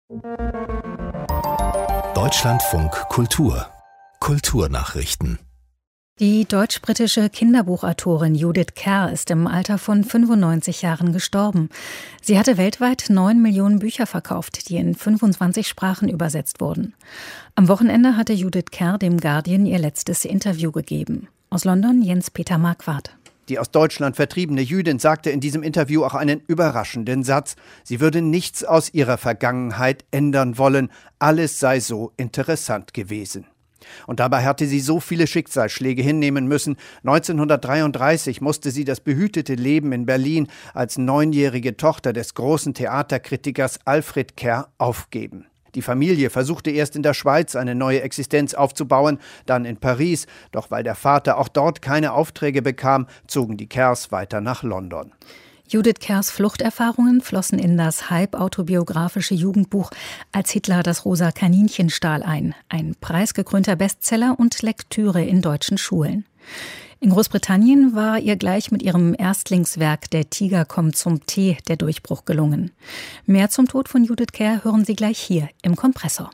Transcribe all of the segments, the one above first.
Deutschlandfunk Kultur. Kulturnachrichten. Die deutsch-britische Kinderbuchautorin Judith Kerr ist im Alter von 95 Jahren gestorben. Sie hatte weltweit 9 Millionen Bücher verkauft, die in 25 Sprachen übersetzt wurden. Am Wochenende hatte Judith Kerr dem Guardian ihr letztes Interview gegeben. Aus London Jens-Peter Marquardt. Die aus Deutschland vertriebene Jüdin sagte in diesem Interview auch einen überraschenden Satz. Sie würde nichts aus ihrer Vergangenheit ändern wollen. Alles sei so interessant gewesen. Und dabei hatte sie so viele Schicksalsschläge hinnehmen müssen. 1933 musste sie das behütete Leben in Berlin als 9-jährige Tochter des großen Theaterkritikers Alfred Kerr aufgeben. Die Familie versuchte erst in der Schweiz eine neue Existenz aufzubauen, dann in Paris. Doch weil der Vater auch dort keine Aufträge bekam, zogen die Kerrs weiter nach London. Judith Kerrs Fluchterfahrungen flossen in das halbautobiografische Jugendbuch Als Hitler das rosa Kaninchen stahl ein preisgekrönter Bestseller und Lektüre in deutschen Schulen. In Großbritannien war ihr gleich mit ihrem Erstlingswerk Der Tiger kommt zum Tee der Durchbruch gelungen. Mehr zum Tod von Judith Kerr hören Sie gleich hier im Kompressor.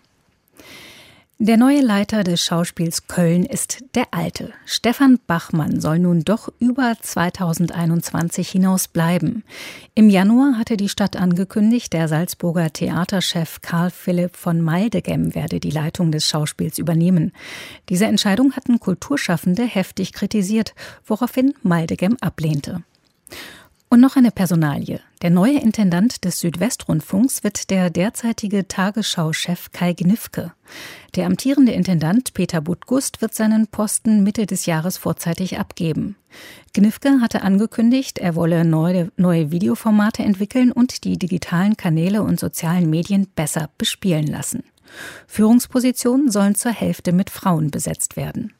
Der neue Leiter des Schauspiels Köln ist der Alte. Stefan Bachmann soll nun doch über 2021 hinaus bleiben. Im Januar hatte die Stadt angekündigt, der Salzburger Theaterchef Karl Philipp von Meldegem werde die Leitung des Schauspiels übernehmen. Diese Entscheidung hatten Kulturschaffende heftig kritisiert, woraufhin Meldegem ablehnte. Und noch eine Personalie. Der neue Intendant des Südwestrundfunks wird der derzeitige Tagesschau-Chef Kai Gnifke. Der amtierende Intendant Peter Budgust wird seinen Posten Mitte des Jahres vorzeitig abgeben. Gnifke hatte angekündigt, er wolle neue Videoformate entwickeln und die digitalen Kanäle und sozialen Medien besser bespielen lassen. Führungspositionen sollen zur Hälfte mit Frauen besetzt werden.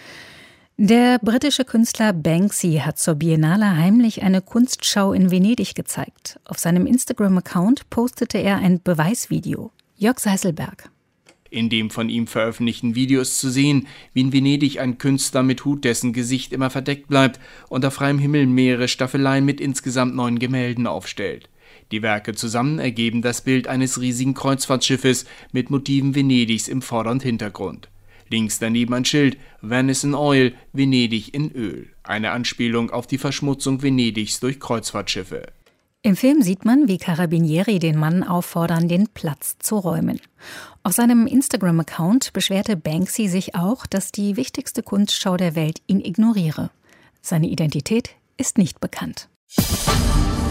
Der britische Künstler Banksy hat zur Biennale heimlich eine Kunstschau in Venedig gezeigt. Auf seinem Instagram-Account postete er ein Beweisvideo. Jörg Seiselberg. In dem von ihm veröffentlichten Video ist zu sehen, wie in Venedig ein Künstler mit Hut, dessen Gesicht immer verdeckt bleibt, unter freiem Himmel mehrere Staffeleien mit insgesamt 9 Gemälden aufstellt. Die Werke zusammen ergeben das Bild eines riesigen Kreuzfahrtschiffes mit Motiven Venedigs im Vorder- und Hintergrund. Links daneben ein Schild, Venice in Oil, Venedig in Öl. Eine Anspielung auf die Verschmutzung Venedigs durch Kreuzfahrtschiffe. Im Film sieht man, wie Carabinieri den Mann auffordern, den Platz zu räumen. Auf seinem Instagram-Account beschwerte Banksy sich auch, dass die wichtigste Kunstschau der Welt ihn ignoriere. Seine Identität ist nicht bekannt.